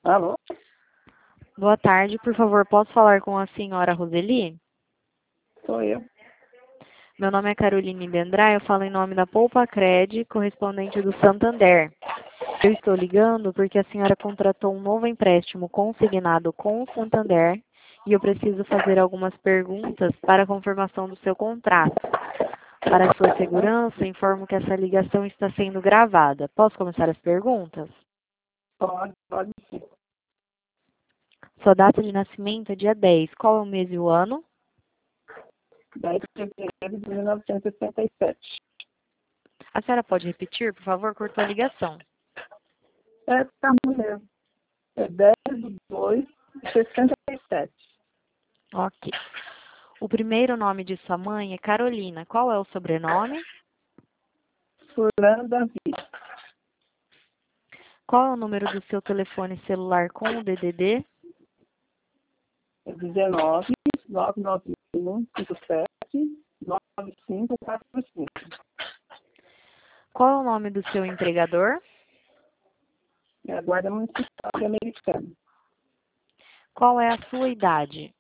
Alô? Boa tarde, por favor, posso falar com a senhora Roseli? Sou eu. Meu nome é Caroline Dendray, eu falo em nome da Poupa Cred, correspondente do Santander. Eu estou ligando porque a senhora contratou um novo empréstimo consignado com o Santander e eu preciso fazer algumas perguntas para a confirmação do seu contrato. Para a sua segurança, informo que essa ligação está sendo gravada. Posso começar as perguntas? Pode sim. Sua data de nascimento é dia 10. Qual é o mês e o ano? 10 de fevereiro de 1977. A senhora pode repetir, por favor? Cortou a ligação. Tá mulher. É 10 de 2 de 67. Ok. O primeiro nome de sua mãe é Carolina. Qual é o sobrenome? Furlan Davi. Qual é o número do seu telefone celular com o DDD? É 19 991 57 9545. Qual é o nome do seu empregador? É a Guarda Municipal Americana. Qual é a sua idade?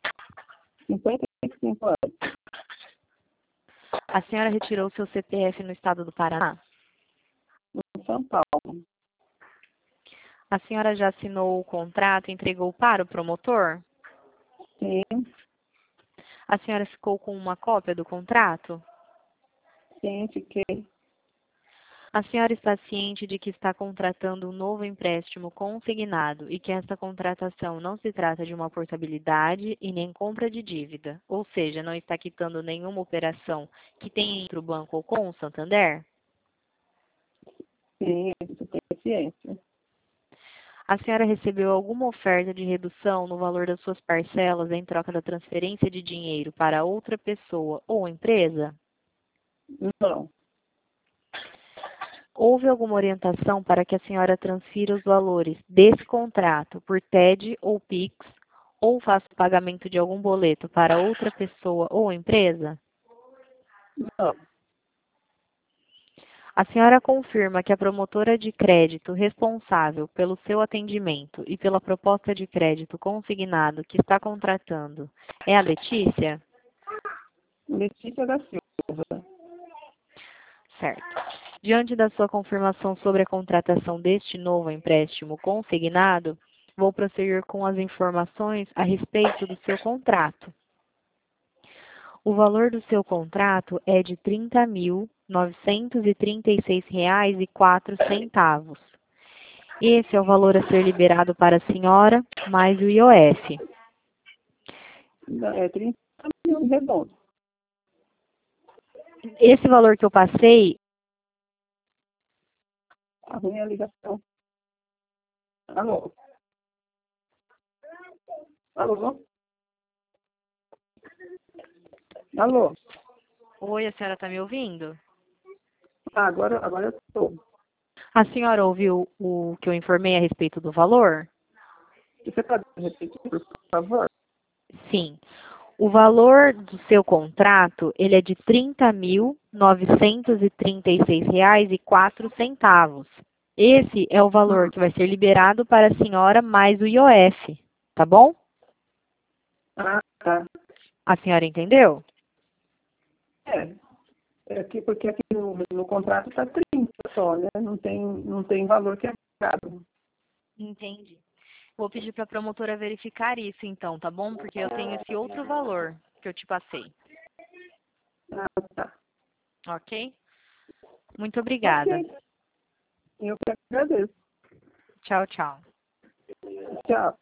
55 anos. A senhora retirou seu CPF no estado do Paraná? Em São Paulo. A senhora já assinou o contrato e entregou para o promotor? Sim, A senhora ficou com uma cópia do contrato? sim, fiquei. A senhora está ciente de que está contratando um novo empréstimo consignado e que esta contratação não se trata de uma portabilidade e nem compra de dívida, ou seja, não está quitando nenhuma operação que tenha entre o banco ou com o Santander? Sim, isso tem ciência. A senhora recebeu alguma oferta de redução no valor das suas parcelas em troca da transferência de dinheiro para outra pessoa ou empresa? Não, Houve alguma orientação para que a senhora transfira os valores desse contrato por TED ou Pix ou faça o pagamento de algum boleto para outra pessoa ou empresa? não, A senhora confirma que a promotora de crédito responsável pelo seu atendimento e pela proposta de crédito consignado que está contratando é a Letícia? Letícia da Silva. Certo. Diante da sua confirmação sobre a contratação deste novo empréstimo consignado, vou prosseguir com as informações a respeito do seu contrato. O valor do seu contrato é de R$ 30.936,04. Esse é o valor a ser liberado para a senhora, mais o IOF. É 30 mil redondo. Esse valor que eu passei, Arrumei a ligação. Alô? Alô? Alô? oi, a senhora está me ouvindo? Agora eu estou. A senhora ouviu o que eu informei a respeito do valor? Você pode repetir, por favor? Sim. O valor do seu contrato, ele é de R$ 30.936,04. Esse é o valor que vai ser liberado para a senhora mais o IOF, tá bom? Tá. A senhora entendeu? Porque aqui no contrato está 30 só, né? Não tem valor que é pagado. Entendi. Vou pedir para a promotora verificar isso então, tá bom? Porque eu tenho esse outro valor que eu te passei, Tá. ok? Muito obrigada. Ok. Eu que agradeço. Tchau, tchau. Tchau.